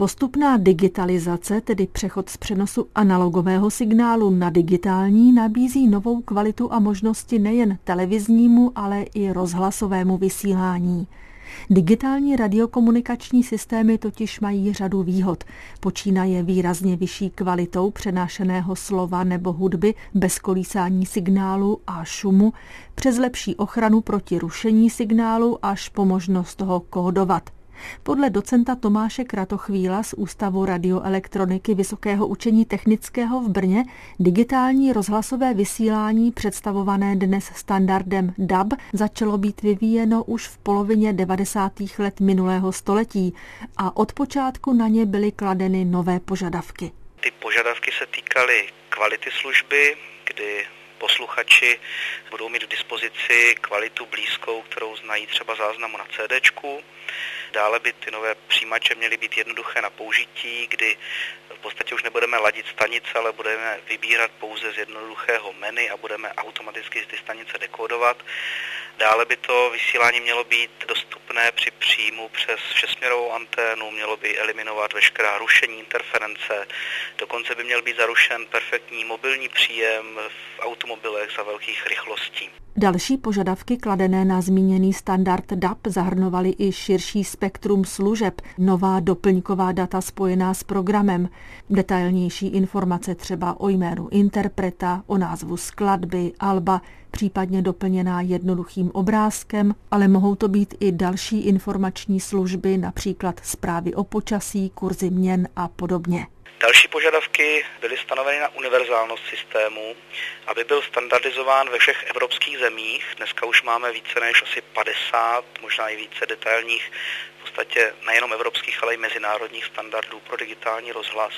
Postupná digitalizace, tedy přechod z přenosu analogového signálu na digitální, nabízí novou kvalitu a možnosti nejen televiznímu, ale i rozhlasovému vysílání. Digitální radiokomunikační systémy totiž mají řadu výhod. Počínaje výrazně vyšší kvalitou přenášeného slova nebo hudby bez kolísání signálu a šumu, přes lepší ochranu proti rušení signálu až po možnost ho kódovat. Podle docenta Tomáše Kratochvíla z Ústavu radioelektroniky Vysokého učení technického v Brně digitální rozhlasové vysílání představované dnes standardem DAB začalo být vyvíjeno už v polovině 90. let minulého století a od počátku na ně byly kladeny nové požadavky. Ty požadavky se týkaly kvality služby, kdy posluchači budou mít k dispozici kvalitu blízkou, kterou znají třeba záznamu na CDčku. Dále by ty nové přijímače měly být jednoduché na použití, kdy v podstatě už nebudeme ladit stanice, ale budeme vybírat pouze z jednoduchého menu a budeme automaticky ty stanice dekodovat. Dále by to vysílání mělo být dostupné při příjmu přes všesměrovou anténu, mělo by eliminovat veškerá rušení, interference, dokonce by měl být zaručen perfektní mobilní příjem v automobilech za velkých rychlostí. Další požadavky kladené na zmíněný standard DAB zahrnovaly i širší spektrum služeb, nová doplňková data spojená s programem, detailnější informace třeba o jménu interpreta, o názvu skladby, alba, případně doplněná jednoduchým obrázkem, ale mohou to být i další informační služby, například zprávy o počasí, kurzy měn a podobně. Další požadavky byly stanoveny na univerzálnost systému, aby byl standardizován ve všech evropských zemích. Dneska už máme více než asi 50, možná i více detailních, v podstatě nejenom evropských, ale i mezinárodních standardů pro digitální rozhlas.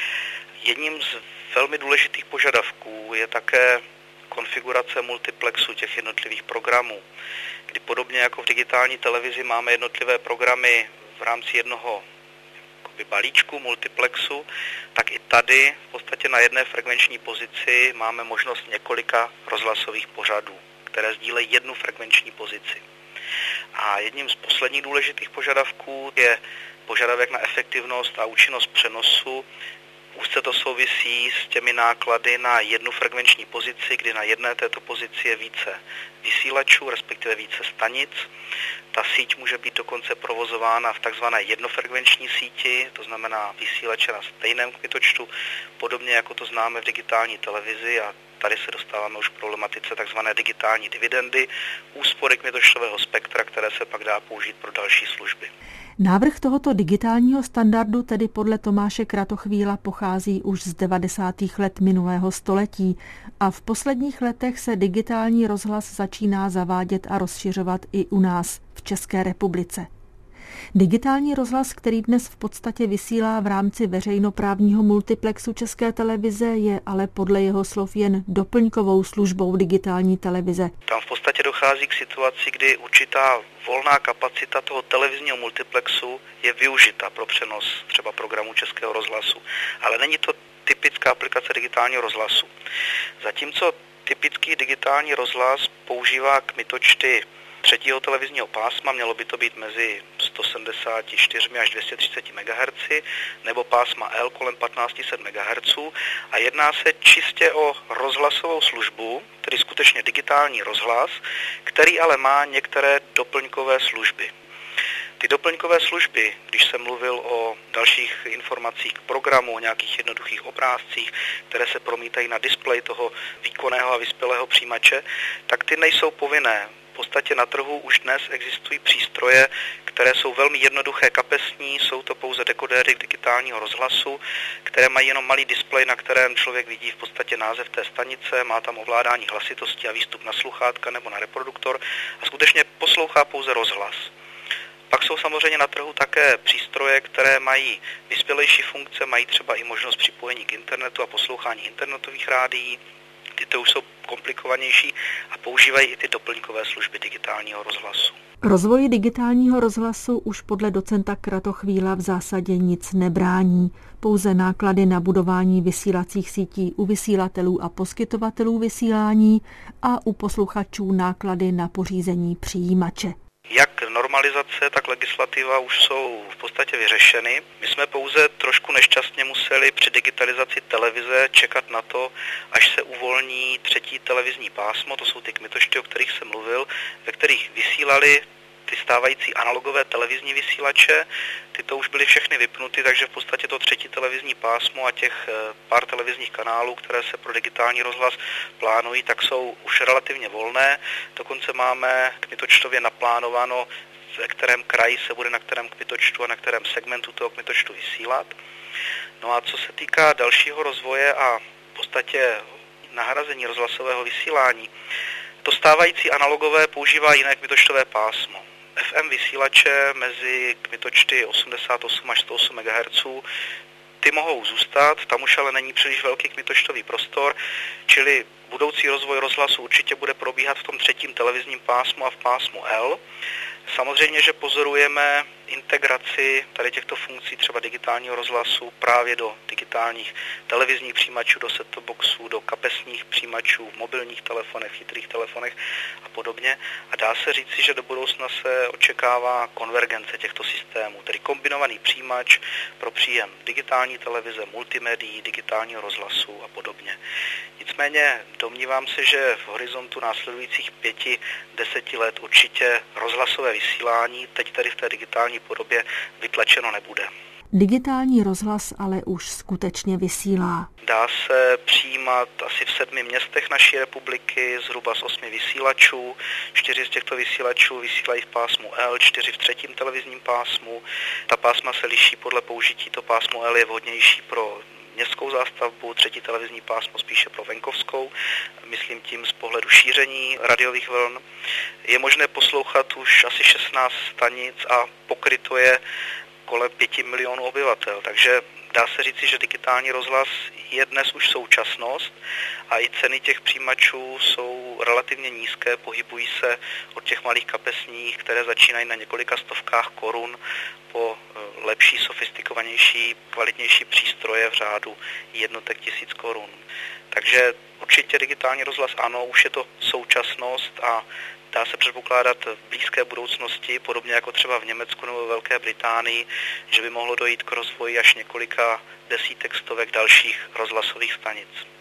Jedním z velmi důležitých požadavků je také konfigurace multiplexu těch jednotlivých programů, kdy podobně jako v digitální televizi máme jednotlivé programy v rámci jednoho balíčku multiplexu, tak i tady v podstatě na jedné frekvenční pozici máme možnost několika rozhlasových pořadů, které sdílejí jednu frekvenční pozici. A jedním z posledních důležitých požadavků je požadavek na efektivnost a účinnost přenosu. Úzce to souvisí s těmi náklady na jednu frekvenční pozici, kdy na jedné této pozici je více vysílačů, respektive více stanic. Ta síť může být dokonce provozována v takzvané jednofrekvenční síti, to znamená vysílače na stejném kmitočtu, podobně jako to známe v digitální televizi, a tady se dostáváme už k problematice takzvané digitální dividendy, úspory kmitočtového spektra, které se pak dá použít pro další služby. Návrh tohoto digitálního standardu tedy podle Tomáše Kratochvíla pochází už z 90. let minulého století a v posledních letech se digitální rozhlas začíná zavádět a rozšiřovat i u nás v České republice. Digitální rozhlas, který dnes v podstatě vysílá v rámci veřejnoprávního multiplexu České televize, je ale podle jeho slov jen doplňkovou službou digitální televize. Tam v podstatě dochází k situaci, kdy určitá volná kapacita toho televizního multiplexu je využita pro přenos třeba programu Českého rozhlasu, ale není to typická aplikace digitálního rozhlasu. Zatímco typický digitální rozhlas používá kmitočty třetího televizního pásma, mělo by to být mezi 174 až 230 MHz nebo pásma L kolem 1500 MHz a jedná se čistě o rozhlasovou službu, tedy skutečně digitální rozhlas, který ale má některé doplňkové služby. Ty doplňkové služby, když jsem mluvil o dalších informacích k programu, o nějakých jednoduchých obrázcích, které se promítají na displeji toho výkonného a vyspělého přijímače, tak ty nejsou povinné. V podstatě na trhu už dnes existují přístroje, které jsou velmi jednoduché, kapesní, jsou to pouze dekodéry digitálního rozhlasu, které mají jenom malý displej, na kterém člověk vidí v podstatě název té stanice, má tam ovládání hlasitosti a výstup na sluchátka nebo na reproduktor a skutečně poslouchá pouze rozhlas. Pak jsou samozřejmě na trhu také přístroje, které mají vyspělejší funkce, mají třeba i možnost připojení k internetu a poslouchání internetových rádií. Tyto už jsou komplikovanější a používají i ty doplňkové služby digitálního rozhlasu. Rozvoji digitálního rozhlasu už podle docenta Kratochvíla v zásadě nic nebrání. Pouze náklady na budování vysílacích sítí u vysílatelů a poskytovatelů vysílání a u posluchačů náklady na pořízení přijímače. Jak normalizace, tak legislativa už jsou v podstatě vyřešeny. My jsme pouze trošku nešťastně museli při digitalizaci televize čekat na to, až se uvolní třetí televizní pásmo, to jsou ty kmitočty, o kterých jsem mluvil, ve kterých vysílali ty stávající analogové televizní vysílače, tyto už byly všechny vypnuty, takže v podstatě to třetí televizní pásmo a těch pár televizních kanálů, které se pro digitální rozhlas plánují, tak jsou už relativně volné. Dokonce máme kmitočtově naplánováno, ve kterém kraji se bude na kterém kmitočtu a na kterém segmentu toho kmitočtu vysílat. No a co se týká dalšího rozvoje a v podstatě nahrazení rozhlasového vysílání, to stávající analogové používá jiné kmitočtové pásmo. FM vysílače mezi kmitočty 88 až 108 MHz, ty mohou zůstat, tam už ale není příliš velký kmitočtový prostor, čili budoucí rozvoj rozhlasu určitě bude probíhat v tom třetím televizním pásmu a v pásmu L. Samozřejmě, že pozorujeme integraci tady těchto funkcí třeba digitálního rozhlasu právě do digitálních televizních přijímačů, do set-top boxů, do kapesních přijímačů, v mobilních telefonech, chytrých telefonech a podobně. A dá se říci, že do budoucna se očekává konvergence těchto systémů, tedy kombinovaný přijímač pro příjem digitální televize, multimédií, digitálního rozhlasu a podobně. Nicméně domnívám se, že v horizontu následujících 5-10 let určitě rozhlasové vysílání, teď tady v té digitální podobě, vytlačeno nebude. Digitální rozhlas ale už skutečně vysílá. Dá se přijímat asi v 7 městech naší republiky, zhruba z 8 vysílačů. 4 z těchto vysílačů vysílají v pásmu L, 4 v třetím televizním pásmu. Ta pásma se liší podle použití, to pásmo L je vhodnější pro městskou zástavbu, třetí televizní pásmo spíše pro venkovskou, myslím tím z pohledu šíření radiových vln. Je možné poslouchat už asi 16 stanic a pokryto je kolem 5 milionů obyvatel, takže dá se říci, že digitální rozhlas je dnes už současnost a i ceny těch přijímačů jsou relativně nízké, pohybují se od těch malých kapesních, které začínají na několika stovkách korun, po lepší, sofistikovanější, kvalitnější přístroje v řádu jednotek tisíc korun. Takže určitě digitální rozhlas ano, už je to současnost a dá se předpokládat v blízké budoucnosti, podobně jako třeba v Německu nebo Velké Británii, že by mohlo dojít k rozvoji až několika desítek, stovek dalších rozhlasových stanic.